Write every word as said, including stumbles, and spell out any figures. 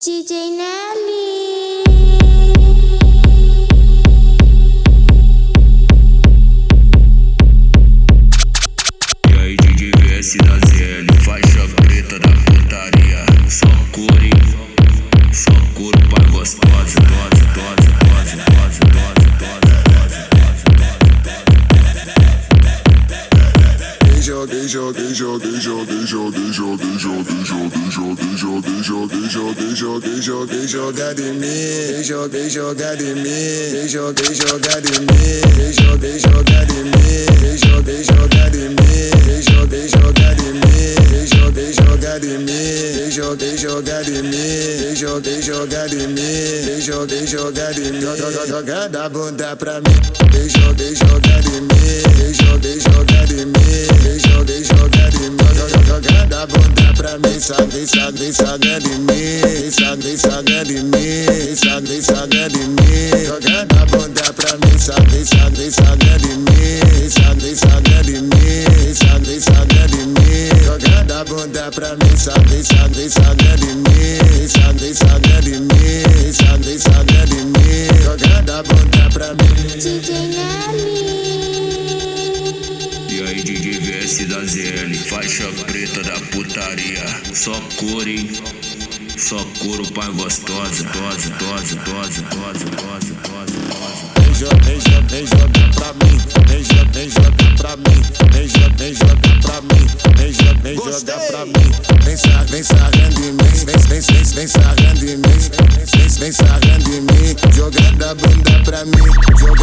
D J Nelly. E aí, D J V S da Z L, faixa preta da putaria. Só cor, hein? Só cor pra gostosa. Dose, dose, dose, dose, dose, dose, Joguei, joguei, joguei, joguei, joguei, joguei, joguei, joguei, joguei, joguei, joguei, joguei, joguei, joguei, jogada em mim, joguei, jogada em mim, joguei, jogada em mim, joguei, jogada em mim, joguei, jogada em mim, joguei, jogada em mim, joguei, jogada em mim, joguei, jogada em mim, joguei, jogada em mim, joguei, jogada em mim, jogada a bunda pra mim, joguei, jogada em mim, joguei, jogada em mim. Joguei, jogada em mim, jogando a bunda pra mim. Sagrei, sagrei, sagrado em mim. Sagrei, sagrado em mim. Sagrei, sagrado em mim. Jogando a bunda pra mim. Sagrei, sagrei, sagrado em mim. Sagrei, sagrado em mim. Sagrei, sagrado em mim. Jogando a bunda pra mim. Sagrei, sagrei, sagrado em mim. Sagrei, sagrado em mim. Sagrei, sagrado em mim. Jogando a bunda pra mim. D J Nelly. E aí, D J V S da Z L, faixa preta da putaria. Só cor, hein? Só couro pra gostosa. Dose, dose, dose, dose, dose, dose, dose. Vem jogar, vem jogar, vem jogar pra mim. Vem jogar, vem jogar pra mim. Vem jogar, vem jogar pra mim. Vem jogar, vem jogar pra mim. Vem sar, vem sarrando em mim. Vem, vem, vem, vem sarrando em mim. Vem, vem sarrando em mim. Jogando a bunda pra mim.